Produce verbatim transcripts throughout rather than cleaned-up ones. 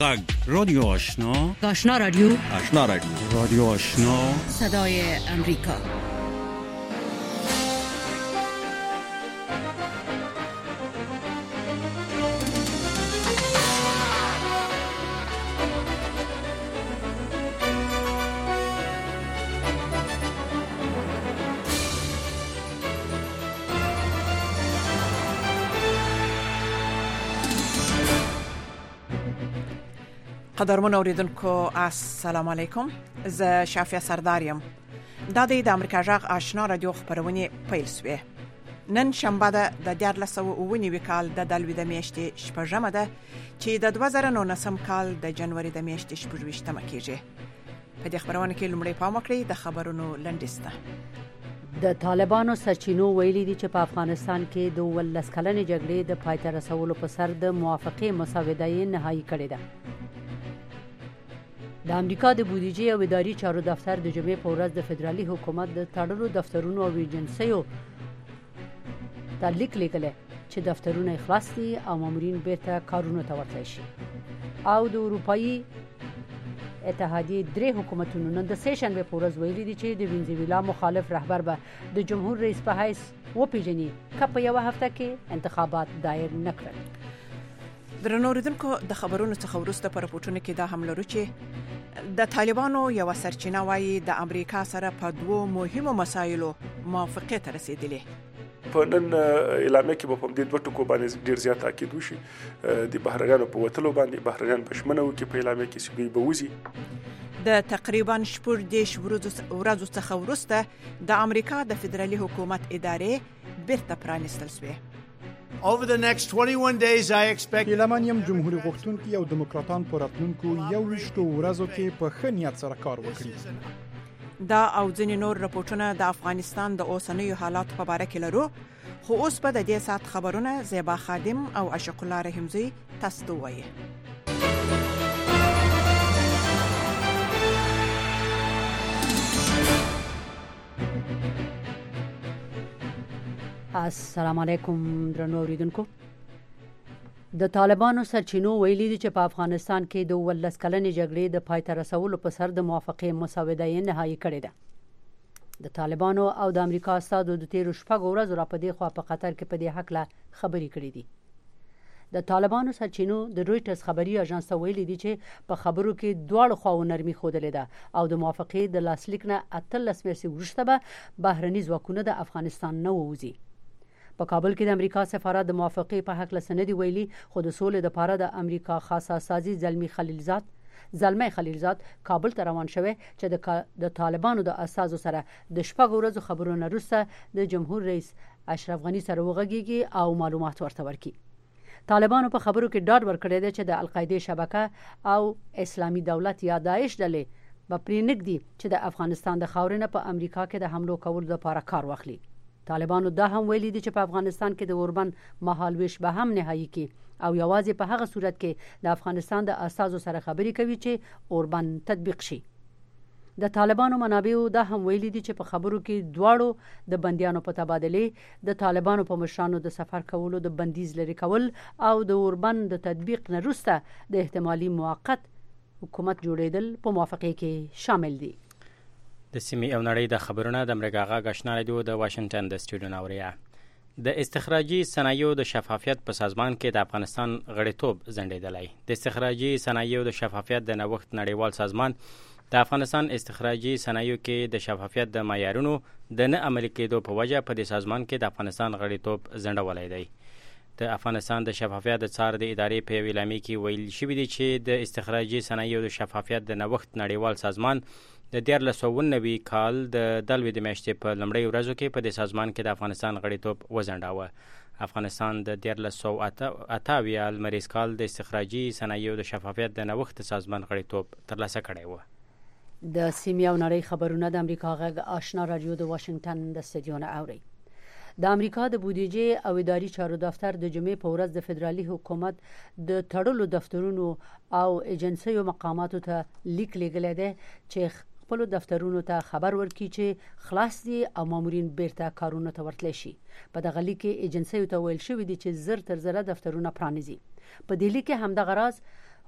غږ رادیو آشنا، آشنا رادیو، آشنا رادیو، رادیو آشنا، صدای امریکا. قدرمن اوریدونکو السلام علیکم. زه شافیا سرداریم. دا د امریکا جغ آشنا رادیو خبرونه پیل شوه. نن شنبه ده د دیارلس سوه اوه نوي کال د دلوي د میاشتې شپږمه ده چې د دوه زره نولسم کال د جنوري د میاشتې شپږویشتمه کېږي. په دې خبرونه کې لومړی پام وکړئ د خبرونو لنډیسته. د طالبانو سرچینو ویلي دي چې په افغانستان کې د ولس کلنې جګړې د پای ته رسولو په سر د موافقې مسودې نهایی کړې ده. د امریکا د بودیجې او اداري چارو دفتر د جمعې په ورځ د فدرالي حکومت د تړلو دفترونو او ایجنسیو ته لیک لیکلی چې دفترونه خلاص دي او مامورین بیرته کارونو ته ورتلی شي. او د اروپایي اتحادیې درې حکومتونو نن د سه شنبې په ورځ ویلي دي چې د وینزویلا مخالف رهبر به د جمهور رئیس په حیث وپیژني که په یوه هفته کې انتخابات دایر نه کړل. درنو اوریدونکو د خبرونو څخه وروسته په راپورټونو کې دا هم لرو چې د طالبانو یو سرچینه وایي د امریکا سره په دوو مهمو مسایلو موافقه ته رسیدلې. په نن اعلامیه کې په دې دوه ټکو باندې ډیر زیات تاکید وشي. د بهرنیانو په وتلو باندې بهرنیان پښمنه وکړي په اعلامیه کې چې دوی به وځي. د تقریبا شپږ دیش ورځو څخه وروسته د امریکا د فدرالي حکومت ادارې بیرته پرانیستل شوې. Over the next twenty-one days I expect ایلمانیم جمهوریت غوښتونکي او دیموکراتان په راتلونکو یو ویشتو ورځو کې په ښه نیت سره کار وکړي. دا او ځینې نور راپورټونه د افغانستان د اوسنیو حالاتو په اړه کې لرو، خو اوس په د دې سات خبرونه زیبا خادم او عاشق الله رحمزی تاسو ته وایي. السلام علیکم درنو اوریدونکو. د طالبانو سرچینو ویلي دي چې په افغانستان کې د ولس کلنې جګړې د پای ته رسولو په سر د موافقې مسودې نهایی کړې ده. د طالبانو او د امریکا استازو د تیرو شپږو ورځو را په دې خوا په قطر کې په دې حق له خبرې کړې دي. د طالبانو سرچینو د رویټرز خبري اژانس ته ویلي دي چې په خبرو کې دواړو خواو نرمي ښودلې ده او د موافقې د لاسلیک نه اتلس میاشتې وروسته به بهرني ځواکونه د افغانستان نه ووځي. په کابل کې د امریکا سفارت د موافقې په حق له سندې ویلي، خو د سولې لپاره د امریکا خاصه استازي زلمی خلیلزاد زلمی خلیلزاد کابل ته روان شوی چې د طالبانو د اساسو سره د شپږ ورځو خبرونه وروسته د جمهور رئیس اشرف غنی سره وغږیږي او معلومات ورته ورکړي. طالبانو په خبرو کې ډاډ ورکړی دی چې د القاعده شبکه او اسلامي دولت یا داعش ډلې به پرې نږدي چې د افغانستان د خاورې نه په امریکا کې د حملو کولو لپاره کار واخلي. طالبانو دا هم ویلي دي چې په افغانستان کې د اوربند مهالویش به هم نهایی کی او یوازې په هغه صورت کې د افغانستان د اساسو سره خبرې کوي چې اوربند تطبیق شي. د طالبانو منابعو دا هم ویلي دي چې په خبرو کې دواړو د بندیانو په تبادله، د طالبانو په مشرانو د سفر کولو د بندیز لري کول او د اوربند د تطبیق نه وروسته د احتمالي موقت حکومت جوړیدل په موافقه کې شامل دي. د سیمې او نړۍ د خبرونه د امریکا غږ آشنا رادیو د واشنگټن د سټوډیو ناوړیا. د استخراجي صنایعو د شفافیت په سازمان کې د افغانستان غړیتوب ځنډیدلی. د استخراجي صنایعو د شفافیت د نوښت نړیوال سازمان د افغانستان استخراجي صنایعو کې د شفافیت د معیارونو د نه عملي کېدو په وجه په دې سازمان کې د افغانستان غړیتوب ځنډولی دی. د افغانستان د شفافیت د څار د ادارې په اعلامیه کې ویل شوي دي چې د استخراجي صنایعو د شفافیت د نوښت نړیوال سازمان د دیارلس سوه نوي کال د دلوي د میاشتې په لومړۍ ورځو کې په دې سازمان کې د افغانستان غړیتوب وځنډاوه. افغانستان د دیارلس سوه اته اویا لمریز کال د استخراجي صنایعو د شفافیت د نوښت سازمان غړیتوب ترلاسه کړی و. د سیمې او نړۍ خبرونه د امریکا غږ آشنا رادیو د واشنگټن د سټوډیو نه اوري. د امریکا د بودیجې او اداري چارو دفتر د جمعې په ورځ د فدرالي حکومت د تړلو دفترونو او ایجنسیو مقاماتو ته لیک لیږلی دی چې خپل دفترونو ته خبر ورکړي چې خلاص دي او مامورین بیرته کارونو ته ورتلی شي. په دغه لیک کې ایجنسیو ته ویل شوی دی چې زر تر زره دفترونه پرانیزي. په دې لیک کې همدغه راز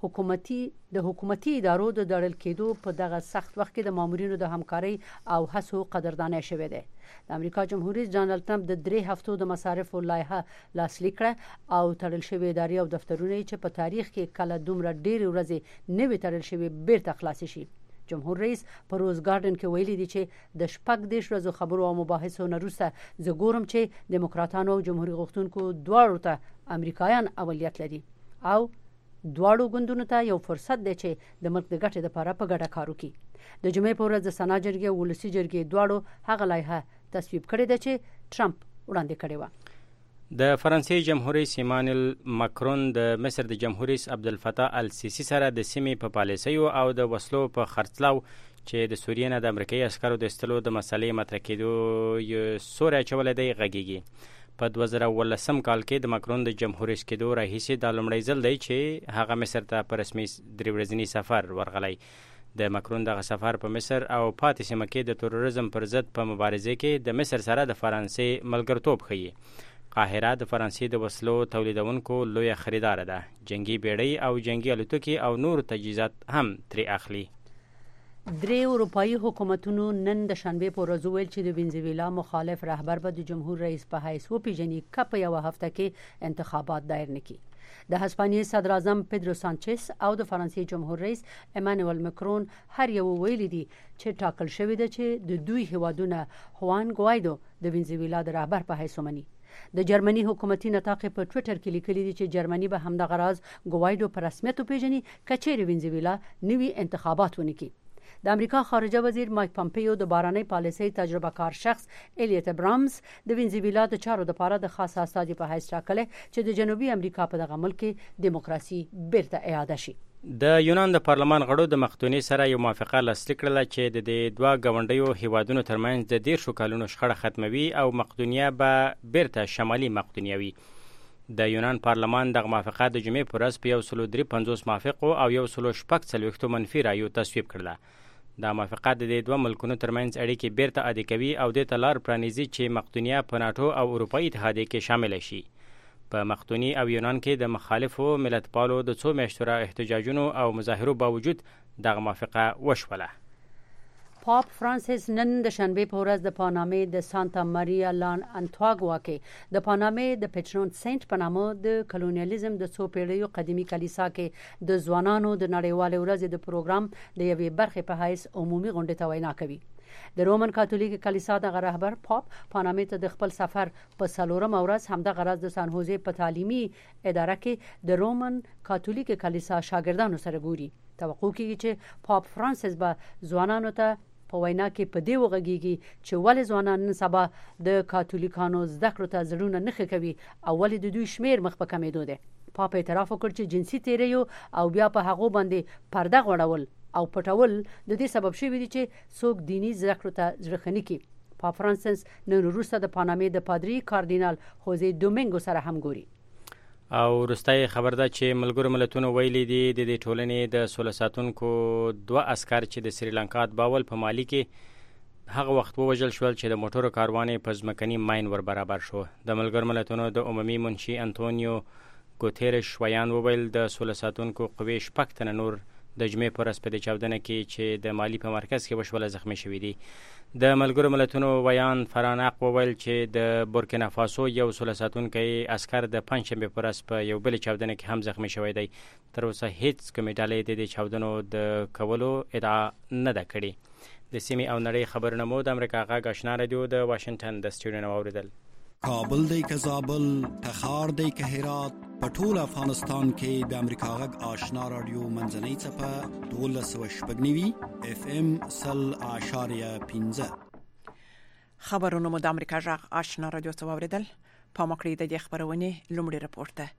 حکومتي د حکومتي ادارو د دړل کېدو په دغه سخت وخت کې د مامورینو د همکاري او هڅو قدردانه شوې ده. د امریکا جمهور رئیس ډانلډ ټرمپ د درې هفتو د مصارفو لایحه لاسلیک کړه او تړل شوی ادارې او دفترونه چې په تاریخ کې کله دومره ډېر ورځې نوي تړل شوی بیرته خلاص شي. جمهور رئیس په روز ګارډن کې ویلي دي چې د شپږ دیش ورځو خبرو او مباحثو نه وروسته زه ګورم چې دیموکراتانو او جمهوریت غوښتونکو دواړو ته امریکایان اولیت لري او دواړو ګوندونو ته یو فرصت دی چې د ملک د ګټې لپاره په ګډه کار وکړي. د جمعې په ورځ د سنا جرګې او ولسي جرګې دواړو هغه لایحه تصویب کړې ده چې ټرمپ وړاندې کړې وه. د فرانسې جمهور رئیس ایمانوئل ماکرون د مصر د جمهور رئیس عبدالفتاح السیسی سره د سیمې په پالیسیو او د وسلو په خرڅلاو چې د سوریې نه د امریکایي عسکرو د ایستلو د مسلې مطرح کېدو یې سوری اچولی دی غږیږي. په دوه زره اوولسم کال کې د ماکرون د جمهور رئیس کېدو راهیسې دا لومړی ځل دی چې هغه مصر ته په رسمي درې ورځني سفر ورغلی. د ماکرون دغه سفر په مصر او پاتې سیمه کې د تروریزم پر ضد په مبارزه کې د مصر سره د فرانسې ملګرتوب ښیي. قاهره د فرانسې د وسلو تولیدونکو لویه خریداره ده. جنگي بیړۍ او جنگي الوتکې او نور تجهیزات هم ترې اخلي. درې اروپایي حکومتونو نن د شنبې په ورځ ویل چې د وینزویلا مخالف رهبر به د جمهور رئیس په حیث وپیژني که په یوه هفته کې انتخابات دایر نه کړي. د هسپانیې صدر اعظم پیدرو سانچز او د فرانسې جمهور رئیس ایمانوئل ماکرون هر یو ویلي دي چې ټاکل شوی ده چې د دوی هیوادونه خوان ګوایدو د وینزویلا د رهبر په حیث ومني. د جرمني حکومتي نطاق په ټوئیټر کې لیکلي دي چې جرمني به همدغه راز ګوایدو په رسمیت وپیژني که چیرې وینزویلا نوي انتخابات ونه کړي. د امریکا خارجه وزیر مایک پامپیو د بارنۍ پالیسۍ تجربه کار شخص الیت ابرامز د وینزویلا د چارو لپاره د خاص استازي په حیث ټاکلی چې د جنوبي امریکا په دغه ملک کې دیموکراسي بیرته اعاده شي. د یونان د پارلمان غړو د مقدونیې سره یو موافقه لاسلیک کړله چې د دې دوه ګاونډیو هیوادونو ترمنځ د دیرشو کلونو شخړه ختموي او مقدونیه به بیرته شمالي مقدونیه وي. د یونان پارلمان دغه موافقه د جمعې په ورځ په یو سلو درې پنځوس موافقو او یو سلو شپږ څلوېښتو منفي رایو تصویب کړله. دا موافقه د دې دوه ملکونو ترمنځ اړیکې بیرته عادي کوي او دې ته لار پرانیزي چې مقدونیه په ناټو او اروپایي اتحادیې کې شامله شي. په مقدوني او یونان کې د مخالفو ملتپالو د څو میاشتو احتجاجونو او مظاهرو باوجود دغه موافقه وشوله. پاپ فرانسیس نن د شنبې په ورځ د پانامې د سانتا ماریا لان انتواګوا کې د پانامې د پیټرون سینټ په نامه د کلونیالیزم د څو پیړیو قدیمي کلیسا کې د ځوانانو د نړیوالې ورځې د پروګرام د یوې برخې په حیث عمومي غونډې ته وینا کوي. د رومن کاتولیک کلیسا د رهبر پاپ پانامې ته د خپل سفر په څلورم ورځ همدغه ورځ د سان هوزې په تعلیمي اداره کې د رومن کاتولیک کلیسا شاګردانو سره ګوري. توقع کیږي چې پاپ فرانسیس به ځوانانو ته په وینا کې په دې وغږیږي چې ولې ځوانان نن سبا د کاتولیکانو زده کړو ته زړونه نه کوي او ولې د دوی شمیر مخ په کمېدو دی. پاپ اعتراف وکړ چې جنسي تیریو او بیا په هغو باندې پرده غوړول او پټول د دې سبب شوی دی چې څوک دینی زده کړو ته زړه کوي. پاپ فرانسیس نن وروسته د پانامې د پادری کاردینال خوزې دومینګو سره هم ګوري. او وروستی خبر ده چې ملګرو ملتونو ویلي دي د دې ټولنې د سوله ساتونکو دوه عسکر چې د سریلانکا باول په مالي کې هغه وخت ووژل شول چې د موټرو کاروانې په ځمکني ماین ور برابر شو. د ملګرو ملتونو د عمومي منشي انټونیو ګوتیرش ویان وویل د سوله ساتونکو قوې شپږ تنه نور د جمعې په ورځ په دې چاودنه کې چې د مالي په مرکز کې وشوله زخمي شوي دي. د ملګرو ملتونو ویان فراناق وویل چې د بورکینا فاسو یو سوله ساتونکی عسکر د پنجشنبې په ورځ په یو بل چاودنه کې هم زخمي شوی دی. تر اوسه هیڅ کومې ډلې د دې چاودنو د کولو ادعا نه ده کړې. د سیمې او نړۍ خبرونه مو د امریکا غږ آشنا رادیو د واشنگټن د سټوډیو نه واوریدل. کابل دی که زابل، تخار دی که هرات، په ټول افغانستان کې د امریکا غږ آشنا رادیو منځنۍ څپه دولس سوه شپږ نوي اف ام سل اعشاریه پنځه. خبرونه مو د امریکا غږ آشنا رادیو څخه واوریدل. په مکړې د دې خبرونه لومړی رپورټ ده.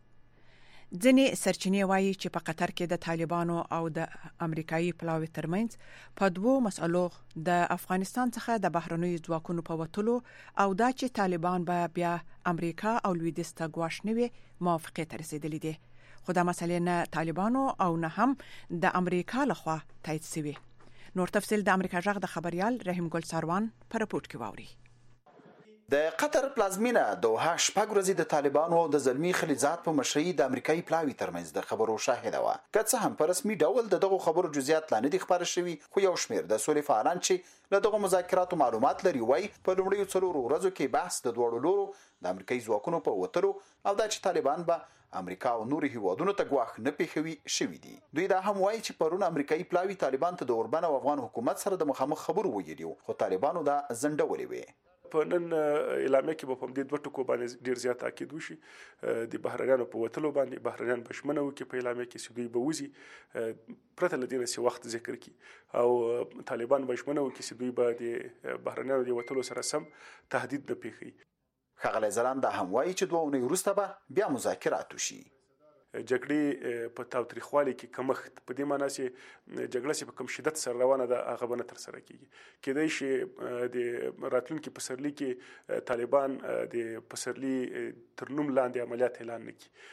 ځینې سرچینې وایي چې په قطر کې د طالبانو او د امریکایي پلاوي ترمنځ په دوو مسألو د افغانستان څخه د بهرنیو ځواکونو په وټلو او دا چې طالبان به بیا امریکا او لویدیځ ته ګواښ نه وي موافقې ته رسیدلې دي. خو دا مسلې نه طالبانو او نه هم د امریکا لخوا تایید شوی. نور تفصیل د امریکا غږ د خبريال رحیم ګل ساروان په رپورت کې واوري. د قطر پلازمینه دوحه شپږ ورځې د طالبانو او د زلمی خلیلزاد په مشرۍ د امریکایي پلاوي ترمنځ د خبرو شاهده وه. که څه هم په رسمي ډول د دغو خبرو جزئیات لا نه دي خپاره شوي، خو یو شمېر د سولې فعالان چې له دغو مذاکراتو معلومات لري وایي په لومړیو څلورو ورځو کې بحث د دواړو لورو د امریکایي ځواکونو په وتلو او دا چې طالبان به امریکا او نورو هیوادونو ته ګواښ نه پیښوي شوي دي. دوی دا هم وایي چې پرون امریکایي پلاوي طالبان ته د اوربن او افغان حکومت سره د مخامخ خبرو ویلي، خو طالبانو دا ځنډولې وې. په نن اعلامیه کې به په دې دوه ټکو باندې ډیر زیات تاکید وشي د بهرنیانو په وتلو باندې. بهرنیان به ژمنه وکړي په اعلامیه کې چې دوی به وځي پرته له دې نه چې وخت ذکر کړي، او طالبان به ژمنه وکړي چې دوی به د بهرنیانو د وتلو سره سم تهدید نه پیښوي. ښاغلی ځلاند دا هم وایي چې دوه اونۍ وروسته به بیا مذاکرات وشي. جګړې په تاوتریخوالي کې کمښت په دې معنی چې جګړه چې په کم شدت سره روانه ده هغه به نه ترسره کیږي. کیدای شي د راتلونکي پسرلي کې طالبان د پسرلي تر نوم لاندې عملیات اعلان نه کړي.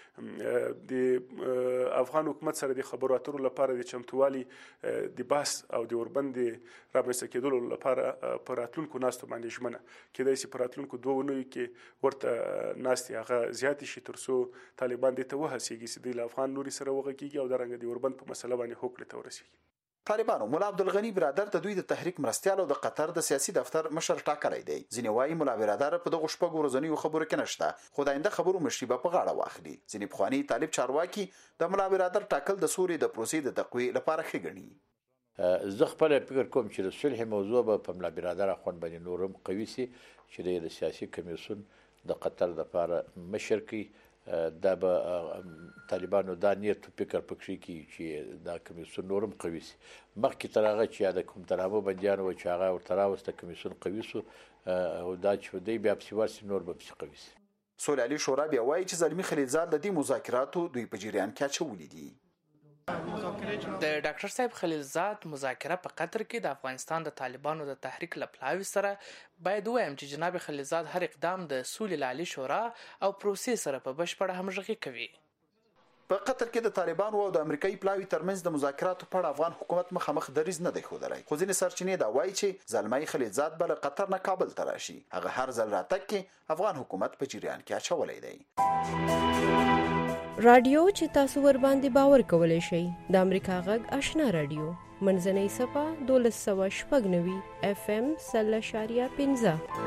د افغان حکومت سره د خبرو اترو لپاره د چمتووالي د بحث او د اوربند رامنځته کېدلو لپاره په راتلونکو ناستو باندې ژمنه کیدای شي په راتلونکو دوه اونیو کې ورته ناستې هغه زیاتې شي تر څو طالبان دې ته وهڅېږي چې دوی له افغان لوري سره وغږېږي او دارنګه د اوربند په مسله باندې هوکړې ته ورسېږي. طالبانو ملا عبدالغني برادر د دوی د تحریک مرستیال او د قطر د سیاسي دفتر مشر ټاکلی دی. ځینې وایي ملا برادر په دغو شپږو ورځنیو خبرو کې نشته، خو د آینده خبرو مشري به په غاړه واخلي. ځینې پخواني طالب چارواکي د ملا برادر ټاکل د سولې د پروسې د تقویې لپاره ښه ګڼي. زه خپل فکر کوم چې د صلح موضوع به په ملا برادر اخوند باندې نورم قوي سي، چې د سیاسي کمیسیون د قطر لپاره مشر کی دا به طالبانو دا نیت فکر پکې کی چې دا کمیسیون نورم قوي سي. مخکې تر هغه چې د کوم ترابو بندیانو چې هغه ورته راوسته کمیسیون قوي سو او دا چې دوی بیا پسې ورسي نور به پسې قوي سي. سولالي شورا بیا وایي چې زلمی خلیلزاد د دې مذاکراتو دوی په جریان کې اچولي دي. د ډاکټر صاحب خلیلزاد مذاکره په قطر کې د افغانستان د طالبانو د تحریک له پلاوي سره باید وایم چې جناب خلیلزاد هر اقدام د سولې لالي شورا او پروسې سره په بشپړه همغږي کوي. په قطر کې د طالبانو او د امریکایي پلاوي ترمنځ د مذاکراتو په اړه افغان حکومت مخامخ دریځ نه دی ښودلی، خو ځینې سرچینې دا وایي چې زلمی خلیلزاد به له قطر نه کابل ته راشي. هغه هر ځل راتګ کې افغان حکومت په جریان کې اچولی دی. رادیو چې تاسو ور باندې باور کولای شئ د امریکا غږ آشنا رادیو منځنۍ صفه دولس سوه شپږ نوي اف ام سل اشاریه پنځه.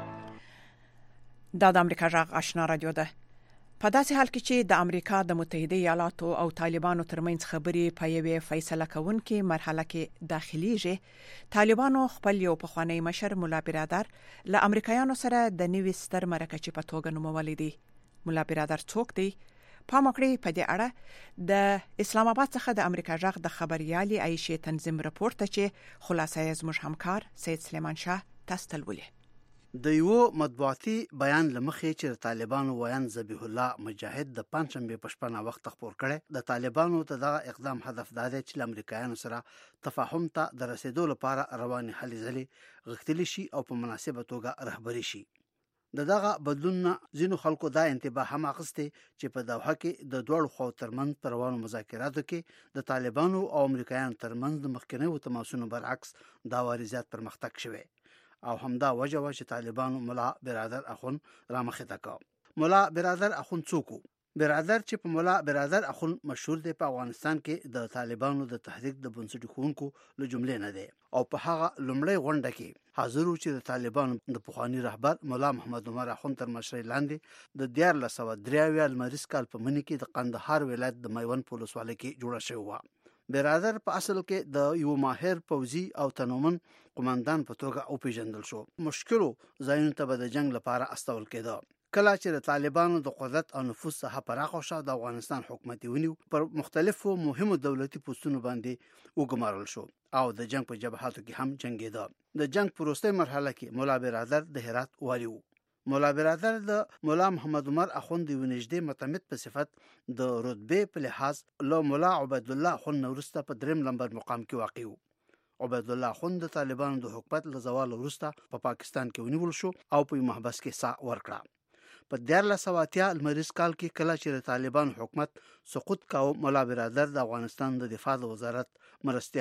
دا د امریکا غږ آشنا رادیو ده. په داسې حال کې چې د امریکا د متحده ایالاتو او طالبانو ترمنځ خبرې په یوې فیصله کوونکې مرحله کې داخليږي، طالبانو خپل یو پخوانی مشر مولا برادر له امریکایانو سره د نوي ستر مرکچې په توګه نومولی دی. مولا برادر څوک دی؟ پام وکړئ په دې اړه د اسلام آباد څخه د امریکا غږ د خبريالي عایشه تنظیم راپورته چې خلاصه یې زموږ همکار سید سلیمان شاه تاسو ته ولې. د یو مطبوعاتي بیان لمخې چې طالبانو ویان ذبیح الله مجاهد د پنځشنبه په شپه وخت خبر کړي، د طالبانو ته دغه اقدام هدف دا دی چې امریکایانو سره تفاهم ته د رسیدو لپاره رواني هلې ځلې غښتلي شي او په مناسبه توګه رهبري شي. د دغه بدلون ځینو خلکو دا انتباه هم اخیستی چې په دوحه کې د دوړو خو ترمنځ پر روانو مذاکراتو کې د طالبانو او امریکایانو ترمنځ د مخکنیو تماسونو برعکس دا واریزات پرمختګ شوی او همدا وجه و چې طالبانو مولا برادر اخون را مخې ته کړ. مولا برادر اخون څوک؟ برادر چې په مولا برادر اخون مشهور دی په افغانستان کې د طالبانو د تحریک د بنسټ ښوونکو له جملې نه دی او په هغه لومړی غونډه کې حاضر و چې د طالبانو د پخوانی رهبر مولا محمد عمر اخون تر مشرۍ لاندې د دیارلس سوه درې اویا لمریز کال په مني کې د قندهار ولایت د میوند په ولسوالۍ کې جوړه شوې وه. برادر په اصل کې د یو ماهر پوځي او تنومن قومندان په توګه وپېژندل شو. مشکلو ځایونو ته به د جنگ لپاره استول کېده. کله چې د طالبانو د قدرت او نفوذ څخه پراخه شو د افغانستان حکومت ونیو پر مختلفو مهمو دولتي پوسټونو باندې وګمارل شو او د جنگ په جبهاتو کې هم جنگیده. د جنگ په وروستۍ مرحله کې مولا برادر د هرات والی و. مولا برادر د مولا محمد عمر اخوند یو نږدې متمد په صفت د رتبه په لحاظ له مولا عبید الله اخوند وروسته په دریم نمبر مقام کې واقع و. عبید الله اخوند د طالبانو د حکومت له زوال وروسته په پا پاکستان کې ونیول شو او په محبس کې سا ورکړه. په دیارلس سوه اتیا لمریز کال کې کله چې د طالبانو حکومت سقوط کاوه، مولا برادر د افغانستان د دفاع د وزارت مرستیالو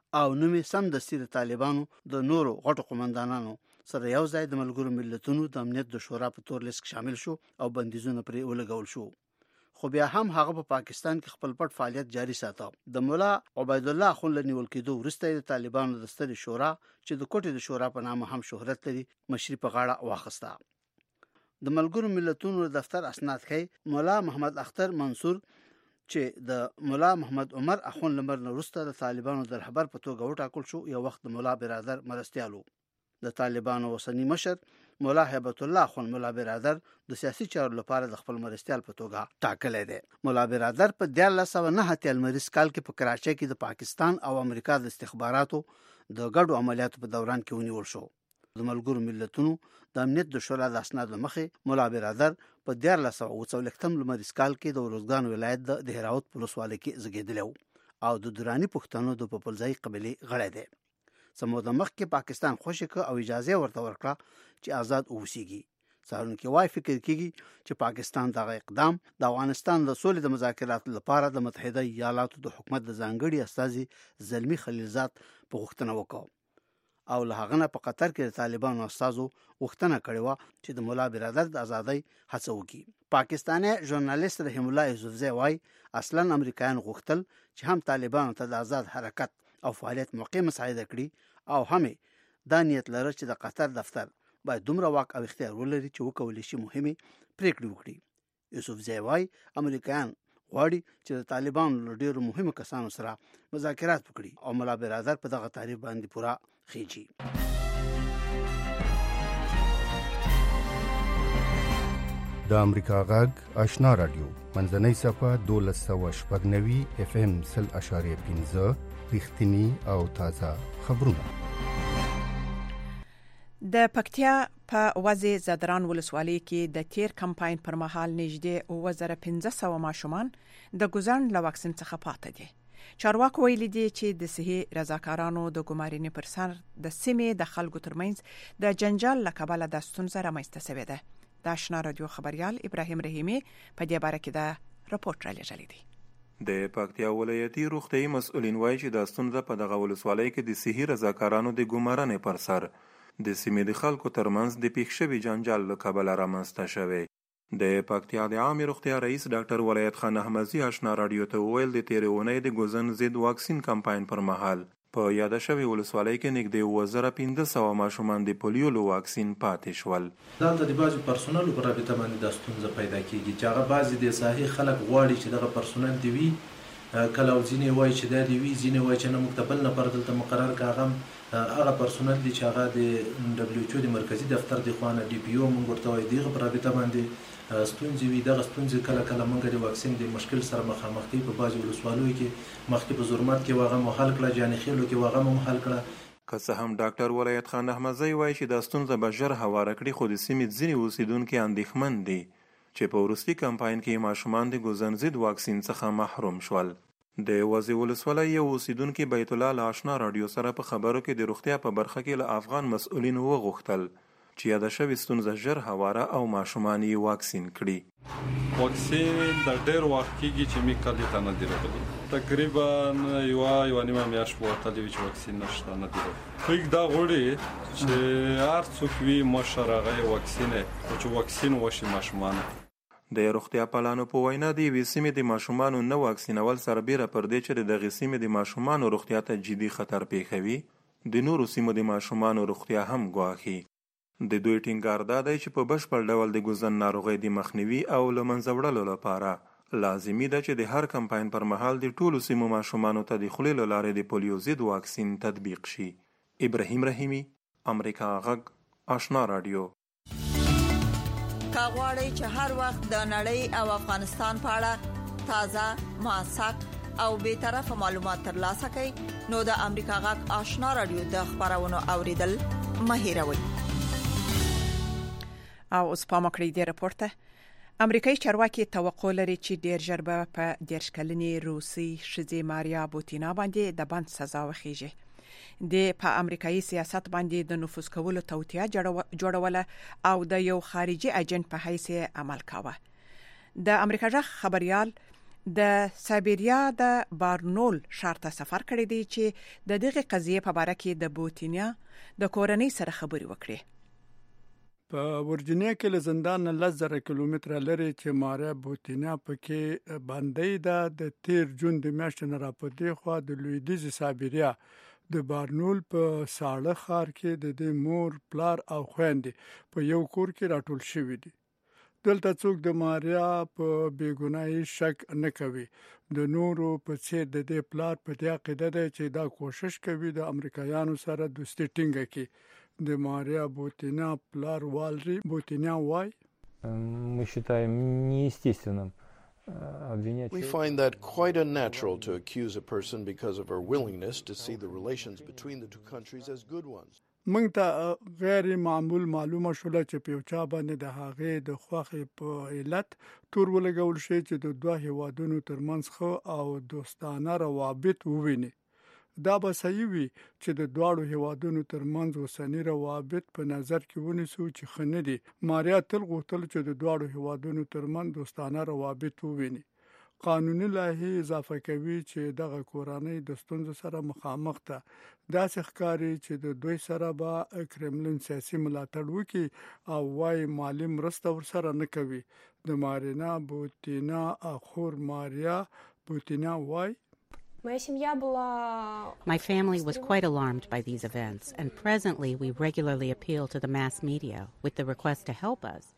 او نومي سم د سیر طالبانو د نورو غټو قومندانانو سره یو ځای د ملګرو ملتونو د امنیت د شورا په تور لیست شامل شو او بندیزونه پرې ولګول شو. خو بیا هم هغه په پاکستان کې خپل پټ فعالیت جاری ساته. د مولا عبید الله اخون له نیول کېدو وروسته د طالبانو د سترې شورا چې د کوټې د شورا په نامه هم شهرت لري مشري په غاړه واخیسته. د ملګرو ملتونو دفتر اسناد ښیي مولا محمد اختر منصور چې د مولا محمد عمر اخون لمر نه وروسته د طالبانو د رهبر په توګه وټاکل شو، یو وخت د مولا برادر مرستیالو. د طالبانو اوسنی مشر مولا هیبت الله اخون مولا برادر د سیاسي چارو لپاره د خپل مرستیال په توګه ټاکلی دی. مولا برادر په دیارلس سوه نهه اتیا لمریز کال کې په کراچۍ کې د پاکستان او امریکا د استخباراتو د ګډو عملیاتو په دوران کې ونیول شو. د ملګرو ملتونو د امنیت د شورا د اسنادو مخې مولا برادر په دیارلس سوه اووه څلوېښتم لمریز کال کې د ارزګان ولایت د دهراوت په ولسوالۍ کې زیږېدلی و او د دراني پښتنو د پوپلځای قبیلې غړی دی. څه موده مخکې پاکستان خوشي کړ او اجازه ورته ورکړه چې آزاد اوسیږي. څارونکي وایي فکر کېږي چې پاکستان دغه اقدام د افغانستان د سولې د مذاکراتو لپاره د متحده ایالاتو د حکومت د ځانګړي استازي زلمي خلیلزاد په غوښتنه وکړه او له هغه نه په قطر کې د طالبانو استازو غوښتنه کړې وه چې د مولا برادر د ازادۍ هڅه وکړي. پاکستاني ژورنالیست رحیم الله یوسفزی وایي اصلا امریکایان غوښتل چې هم طالبانو ته د آزاد حرکت او فعالیت موقع مساعده کړي او هم دا نیت لري چې د قطر دفتر باید دومره واک او اختیار ولري چې وکولی شي مهمه پریکړې وکړي. یوسفزی وایي امریکایان غواړي چې د طالبانو له ډیرو مهمو کسانو سره مذاکرات وکړي او مولا برادر په دغه تعریف باندې پوره خېجي. د امریکا غږ آشنا رادیو منځنۍ صفه دولس سوه شپږ نوي اف ام سل اشاریه پنځه رښتینی او تازه خبرونه. د پکتیا په وزې زدران ولسوالۍ کې د تیر کمپاین پر مهال نږدې اووه زره پنځه سوه ماشومان د ګوزن له واکسین څخه پاتې دي. چارواکو ویلي دي چې د صحي رضاکارانو د ګمارنې پر سر د سیمې د خلکو ترمنځ د جنجال له کبله د ستونزه رامنځته شوې ده. د آشنا رادیو خبريال ابراهیم رحیمي په دې باره کې د راپورټ را لېږلی دی. د پکتیا ولایتي روغتیايي مسؤلین وایي چې د ستونزه په دغه ولسوالۍ کې د صحي رضاکارانو د ګمارنې پر سر د سیمې د خلکو ترمنځ د پیښ شوي جنجال له کبله رامنځته شوی. د پکتیا د عامې روغتیا رئیس ډاکټر ولایت خان احمدزي آشنا رادیو ته وویل د تېرې اونۍ د ګوزن ضد واکسین کمپاین پر مهال په یاده شوې ولسوالۍ کې نږدې اووه زره پنځه سوه ماشومان د پولیو له واکسین پاتې شول. دلته د بعضو پرسونلو په رابطه باندې دا ستونزه پیدا کېږي چې هغه بعضې د ساحې خلک غواړي چې دغه پرسونل دي وي، کله او ځینې وایي چې دا دي وي، ځینې وایي چې نه موږ ته بل نفر دلته مقرر که هغه هغه پرسونل دي چې هغه د ډبلیو ایچ او د مرکزي دفتر د خوا نه ډي پي او موږ ورته وایي د هغه په رابطه باندې ستونزې وي. دغه ستونزې کله کله موږ د واکسین د مشکل سره مخامخ دي. په بعضې ولسوالیو کې مخکې په زرمت کې هغه مو حل کړه، جاني خیلو کې هغه مو حل کړه. که څه هم ډاکټر ولایت خان احمدزی وایي چې دا ستونزه به ژر هواره کړي، خو د سیمې ځینې اوسیدونکي اندېښمن دي چې په وروستي کمپاین کې ماشومان د ګوزن ضد واکسین څخه محروم شول. د وزې ولسوالۍ یو اوسیدونکي بیت الله له آشنا رادیو سره په خبرو کې د روغتیا په برخه کې له افغان مسؤلینو وغوښتل چې یاده شوې ستونزه ژر هواره او ماشومان یې واکسین کړي. واکسین د ډېر وخت کېږي چې موږ کلي ته نه دي راغلي. تقریبا یوه یوه نیمه میاشت به ورتلې وي چې واکسین نشته، نه دي راغلي. خلک دا غواړي چې هر څوک وي مشر هغه یې واکسین او چې واکسین وشي ماشومان. د روغتیا پالانو په وینا د یوې سیمې د ماشومانو نه واکسینول سربیره پر دې چې د دغې سیمې د ماشومانو روغتیا ته جدي خطر پیښوي، د نورو سیمو د ماشومانو روغتیا هم ګواښي. د دوی ټینګار دا دی چې په بشپړ ډول د ګوزن ناروغۍ د مخنیوي او له منځه وړلو لپاره لازمي ده چې د هر کمپاین پر مهال د ټولو سیمو ماشومانو ته د خولې له لارې د پولیو ضد واکسین تطبیق شي. ابراهیم رحیمي، امریکا غږ، آشنا رادیو. کاغواړی چې هر وخت د نړۍ او افغانستان په اړه تازه، موثق او به طرفه معلومات ترلاسه کړئ نو د امریکا غږ آشنا رادیو د خبرونو اوریدل مه هیروئ. او اوس پام وکړئ د راپورته. امریکایي چارواکي توقع لري چې ډیر ژر به په دېرش کلنې روسي ښځې ماریا بوتینا باندې د بند سزا وخیږي. د په امریکایي سیاست باندې د نفوذ کولو توطیه جوړوله او د یو خارجي ایجنټ په حیث عمل کاوه. د امریکا ژغ خبريال د سایبریا د بارنول ښار ته سفر کړی دی چې د دغه قضیې په اړه کې د بوتینیا د کورنۍ سره خبرې وکړي. په ورجینیا کې له زندان نه لس زره کیلومتره لري چې ماریا بوتینیا پکې باندې ده. د تیر جون د میاشتې نه راپدې خوا د لویدیځ سایبریا د بارنول په ساړه ښار کې د دې مور پلار او خويندې په یو کور کې راټول شوي دي. دلته څوک د ماریا په بیګناهي شک نه کوي. د نورو په څیر د دې پلار په دې عقیده دی چې دا کوشش کوي د امریکایانو سره دوستي ټینګه کړي. د ماریا بوتینیا پلار والری بوتینیا وای мы считаем неестественным обвинять. We find that quite unnatural to accuse a person because of her willingness to see the relations between the two countries as good ones. موږ ته غیر معمول معلومه شوله چې په یو چا باندې د هغې د خوښې په علت تور ولګول شي چې د دوه هیوادونو ترمنځ خو او دوستانه روابط وویني. دا به صحیح وي چې د دواړو هیوادونو ترمنځ اوسنی روابط په نظر کې ونیسو چې ښه نه دي. ماریا تل غوښتل چې د دواړو هیوادونو ترمنځ دوستانه روابط وویني. قانوني لایحې اضافه کوي چې دغه کورنۍ د ستونزو سره مخامخ ده. داسې ښکاري چې د دوی سره به کرملین سیاسي ملاتړ وکړي او وايي مالي مرسته ورسره نه کوي. د مارینا بوتینا اخور ماریا بوتینا وايي My family was quite alarmed by these events, and presently we regularly appeal to the mass media with the request to help us.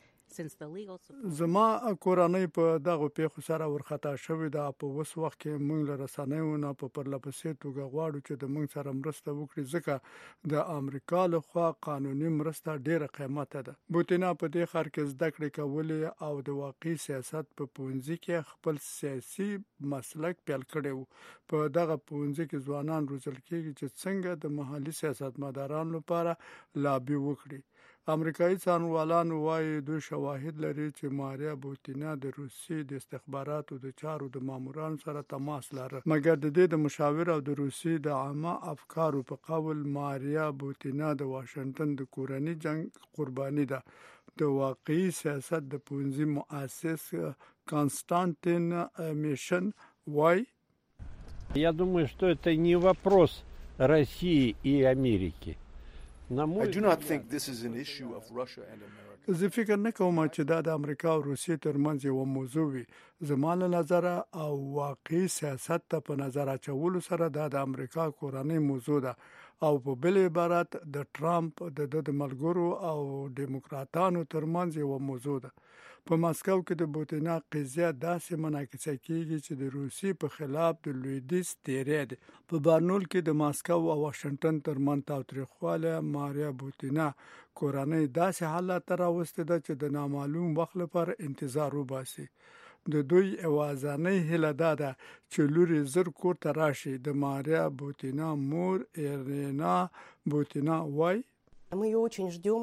زما کورنۍ په دغه پیښو سره ورخطا شوې ده. په اوس وخت کې موږ له رسنیو نه په پرلپسې توګه غواړو چې د موږ سره مرسته وکړي ځکه د امریکا لخوا قانوني مرسته ډیره قیمته ده. بوتینا په دې ښار کې زده کړې کولې او د واقعي سیاست په پوهنځي کې خپل سیاسي مسلک پیل کړی و. په دغه پوهنځي کې ځوانان روزل کېږي چې څنګه د محلي سیاستمدارانو لپاره لابي وکړي. امریکایي څارنوالان وايي دوی شواهد لري چې ماریا بوتینا د روسي د استخباراتو د چارو د مامورانو سره تماس لري. مګر د دې د مشاور او د روسي د عامه افکارو په قول ماریا بوتینا د واشنگټن د کورني جنگ قرباني ده. د واقعي سیاست د پونځي مؤسس کانستانتین میشن وايي Я думаю, что это не вопрос России и Америки. I do not think this is an issue of Russia and America. زه فکر نه کوم چې دا د امریکا او روسیې ترمنځ یو موضوع وي. زما له نظره او واقعي سیاست ته په نظر اچولو سره دا د امریکا کورنۍ موضوع ده او په بل عبارت د ټرامپ د د ملګرو او دیموکراتانو ترمنځ یو موضوع ده. په ماسکو کې د بوتینا قضیه داسې منعکسه کیږي چې د روسي په خلاف د لویدیځ تیری ده. په بارنول کې د ماسکو او واشنگټن ترمنځ تاوتریخواله ماریا بوتینا کورنۍ داسې حالت راوسته ده چې د نامعلوم وخت لپاره انتظار وباسي. د دوی اوازانه هله ده چې لوري زر کور ته راشي. د ماریا بوتینا مور ایرینا بوتینا وای Мы ее очень ждем.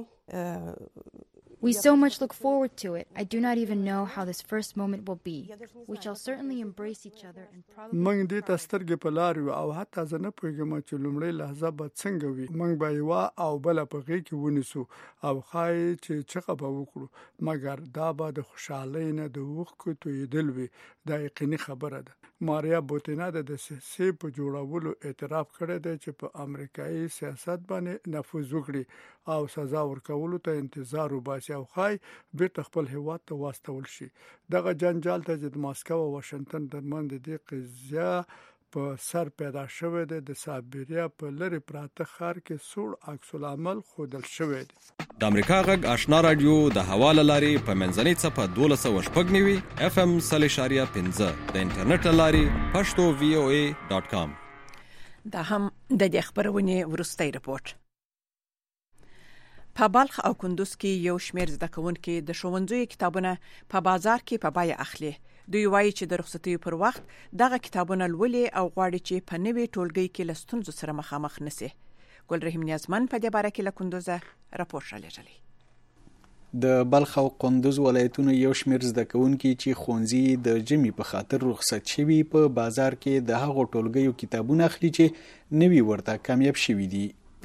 We so much look forward to it. I do not even know how this first moment will be. We shall certainly embrace each other and probably موږ دې ته سترګې په لار یو او حتی زه نه پوهېږم چې لومړۍ لحظه به څنګه وي. موږ به یوه او بله په غېږ کې ونیسو او ښایي چې چغه به وکړو. مګر دا به د خوشحالۍ نه د اوښکو تویېدل وي. دا یقیني خبره ده. ماریا بوتینا د دسیسې په جوړولو اعتراف کړی دی چې په امریکایي سیاست باندې نفوذ وکړي او سزا ورکولو ته انتظار وباسي او ښایي بیرته خپل هیواد ته واستول شي. دغه جنجال ته چې د ماسکو او واشنگټن ترمنځ د دې قضیه په سر پیدا شوی دی د سایبریا په لرې پراته ښار کې سوړ عکس العمل ښودل شوی دی. د امریکا غږ آشنا رادیو د حواله لارې په منځنۍ څپه دولس سوه شپږ نوي اف ام سل اشاریه پنځه د انټرنیټ لارې پښتو وی او ای ډاټ کام. دا هم د دې خبرونې وروستی رپورټ. په بلخ او کندوز کې یو شمېر زده کوونکي د ښوونځیو کتابونه په بازار کې په بیه اخلي. دوی وایي چې د رخصتیو پر وخت دغه کتابونه لولي او غواړي چې په نوي ټولګي کې له ستونزو سره مخامخ نشي. ګل رحیم نیازمن په دې باره کې له کندوزه راپور رالیږلی. د بلخ او کندوز ولایتونو یو شمېر زده کوونکي چې ښوونځي د ژمي په خاطر رخصت شوي په بازار کې د هغو ټولګیو کتابونه اخلي چې نوي ورته کامیاب شوي دي.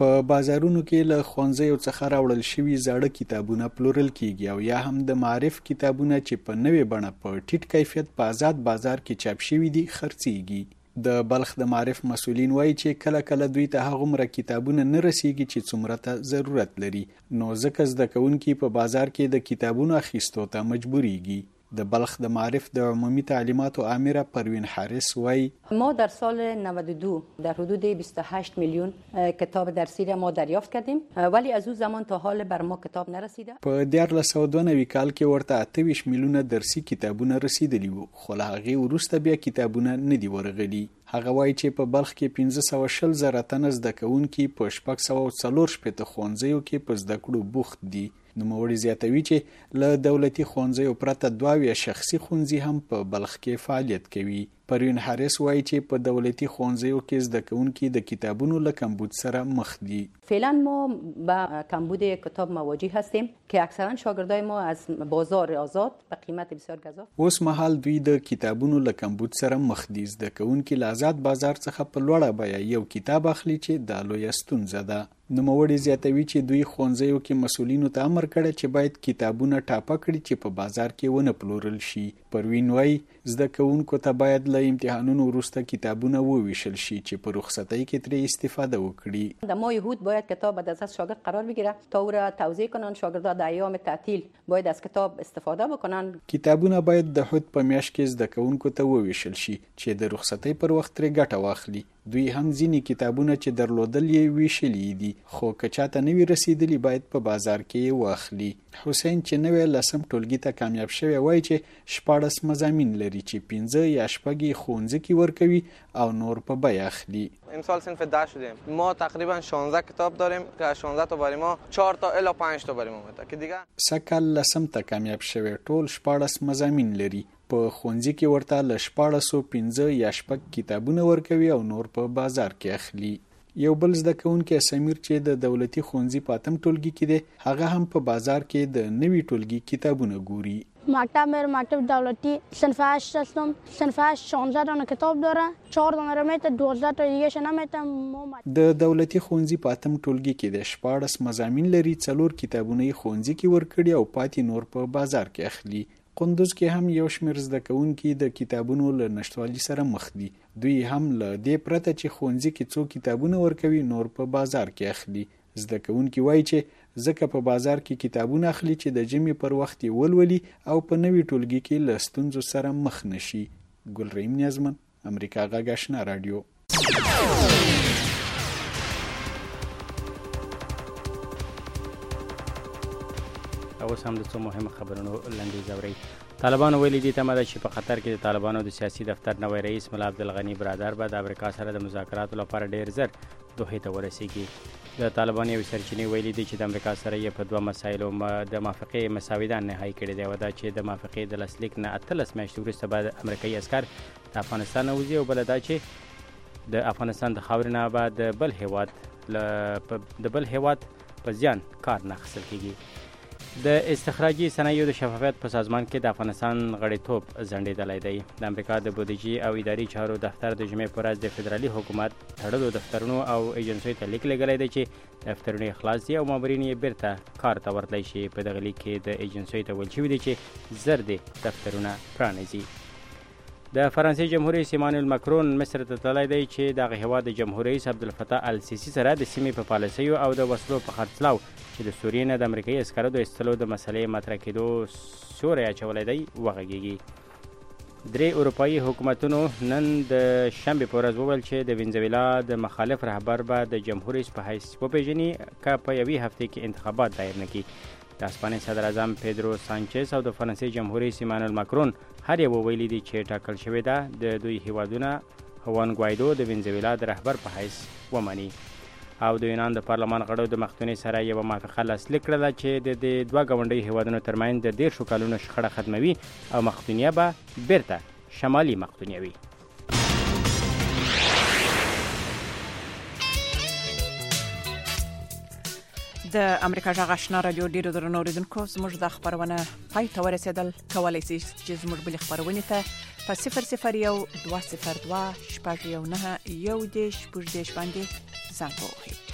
په بازارونو کې له ښوونځیو څخه راوړل شوي زاړه کتابونه پلورل کیږي او یا هم د معرف کتابونه چې په نوې بڼه په ټیټ کیفیت په آزاد بازار کې چاپ شوي دي خرڅیږي. د بلخ د معرف مسؤلین وایي چې کله کله دوی ته هغومره کتابونه نه رسیږي چې څومره ته ضرورت لري، نو ځکه زده کوونکي په بازار کې د کتابونو اخیستو ته مجبوریږي. د بلخ د معرف د عمومی تعلیماتو آمره پروین حارس وایي ما در سال نود و دو در حدود بیست و هشت میلیون کتاب درسی را ما دریافت کردیم ولی از اون زمان تا حال بر ما کتاب نرسیده. په دیارلس سوه دوه نوي کال کې ورته اته ویشت میلیونه درسي کتابونه رسیدلي وو، خو له هغې وروسته بیا کتابونه نه دي ورغلي. هغه وایي چې په بلخ کې پنځه سوه شل زره تنه زده کوونکي په شپږ سوه څلور شپېته ښوونځیو کې په زده کړو بوخت دي. نوموړي زیاتوي چې له دولتي ښوونځیو پرته دوه اویا شخصي ښوونځي هم په بلخ کې فعالیت کوي. پروین حارس وایي چې په دولتي ښوونځیو کې زده کوونکي د کتابونو له کمبود سره مخ دي. فعلا ما با کمبود کتاب مواجه هستیم که اکثرا شاگردای ما از بازار آزاد به قیمت بسیار گزاف. اوس مهال دوی د کتابونو له کمبود سره مخ دي. زده کوونکي له آزاد بازار څخه په لوړه بیه یو کتاب اخلي چې دا لویه ستونزه ده. نوموړي زیاتوي چې دوی ښوونځیو کې مسؤلینو ته امر کړی چې باید کتابونه ټاپه کړي چې په بازار کې ونه پلورل شي. پروین وایي زده کوونکو ته باید له امتحانونو وروسته کتابونه وویشل شي چې په رخصتۍ کې ترې استفاده وکړي. در ماه یهود باید کتاب به دست شاگرد قرار بگیره تا او را توزیع کنن. شاگردها در ایام تعطیل باید از کتاب استفاده بکنن. کتابونه باید د حد په میاشت کې زده کوونکو ته وویشل شي چې د رخصتۍ پر وخت ترې ګټه واخلي. دوی هم ځینې کتابونه چې درلودل یې ویشلي دي، خو که چاته نه وي رسیدلي باید په بازار کې واخلي. حسین چې نوی لسم ټولګي ته کامیاب شوی وایي چې شپاړس مضامین لري چې پنځه یا شپږ یې ښوونځي کې ورکوي او نور په بیه اخلي. امسال صنف ده شدیم. ما تقریبا شانزده کتاب داریم که از شانزده تا برای ما چهار تا الی پنج تا برای ما میاد که دیگه سکل لسم ته کامیاب شوی ټول شپاړس مضامین لري. په ښوونځي کې ورته له شپاړسو پنځه یا شپږ کتابونه ورکوي او نور په بازار کې اخلي. یو بل زده کوونکی سمیر چې د دولتي ښوونځي په اتم ټولګي کې دی، هغه هم په بازار کې د نوي ټولګي کتابونه ګوري. مکتب میرم، مکتب دولتی، صنف هشت هستم. صنف هشت شانزده دانه کتاب داره، چهار دانه رو میته، دوازده تا دیگه ش نمیته. د دولتي ښوونځي په اتم ټولګي کې د شپاړس مضامین لري، څلور کتابونه یې ښوونځي کې ورکړي او پاتې نور په بازار کې اخلي. قندوز کې هم یو شمېر زده کوونکي د کتابونو له نشتوالي سره مخ دي. دوی هم له دې پرته چې ښوونځي کې څو کتابونه ورکوي نور په بازار کې اخلي. زده کوونکي وایي چې ځکه په بازار کې کتابونه اخلي چې د جمعې پر وخت یې ولولي او په نوي ټولګي کې له ستونزو سره مخ نشي. ګلرحیم نیازمن، امریکا غږ آشنا رادیو. اوس هم د څو مهمه خبرونو لنډیز اورئ. طالبانو ویلي دي تمه ده چې په قطر کې د طالبانو د سیاسي دفتر نوی رئیس ملا عبدالغني برادر به د امریکا سره د مذاکراتو لپاره ډیر زر دوحې ته ورسیږي. د طالبانو یو سرچینې ویلي دي چې د امریکا سره یې په دوه مسایلو د موافقې مساویدان نهایي کړی دی، او دا چې د موافقې د لاسلیک نه اتلس میاشتې وروسته به امریکایي عسکر د افغانستان نه وځي، او بله دا چې د افغانستان د خاورې نه به د بل هیواد د بل هیواد په زیان کار نه اخیستل کیږي. د استخراجي صنایعو د شفافیت په سازمان کې د افغانستان غړیتوب ځنډېدلی دی. د امریکا د بودیجې او اداري چارو دفتر د جمعې په ورځ د فدرالي حکومت تړلو دفترونو او ایجنسیو ته لیک لېږلی دی چې دفترونه یې خلاص دي او مامورین یې بیرته کار ته ورتلی شي. په دغه لیک کې د ایجنسیو ته ویل شوي دي چې زر دې دفترونه پرانیزي. د فرانسې جمهور رئیس ایمانویل مکرون مصر ته تللی دی چې دغه هیواد د جمهور رئیس عبدالفتاح السیسي سره د سیمې په پالیسیو او د وسلو په خرڅلاو چې د سوریې نه د امریکایي عسکرو د ایستلو د مسلې مطرح کېدو سیوری اچولی دی وغږیږي. درې اروپایي حکومتونو نن د شنبې په ورځ وویل چې د وینزویلا د مخالف رهبر به د جمهور رئیس په حیث وپېژني که په یوې هفتې کې انتخابات دایر نه کړي. د اسپانیې صدر اعظم پیدرو سانچز او د فرانسې جمهور رئیس ایمانویل مکرون هر یو ویلي دي چې ټاکل شوې ده د دوی هیوادونه هوان ګوایدو د وینزویلا د رهبر په حیث ومني. او د یونان د پارلمان غړو د مخکونی سره یوه موافقه لاسلیک کړله چې د دې دوه ګاونډیو هیوادونو ترمنځ د دیرشو کلونو شخړه ختموي او مقدونیه به بیرته شمالي مقدونیه وي. د امریکا غږ آشنا رادیو ډیرو درنو اوریدونکو، زموږ د خبرونه پای ته ورسېدل. کولی شئ چې زموږ بلې خبرونې ته په صفر صفر یو دوه صفر دوه شپږ یو نهه یو دېرش شپږ دېرش باندې زنګ ووهئ.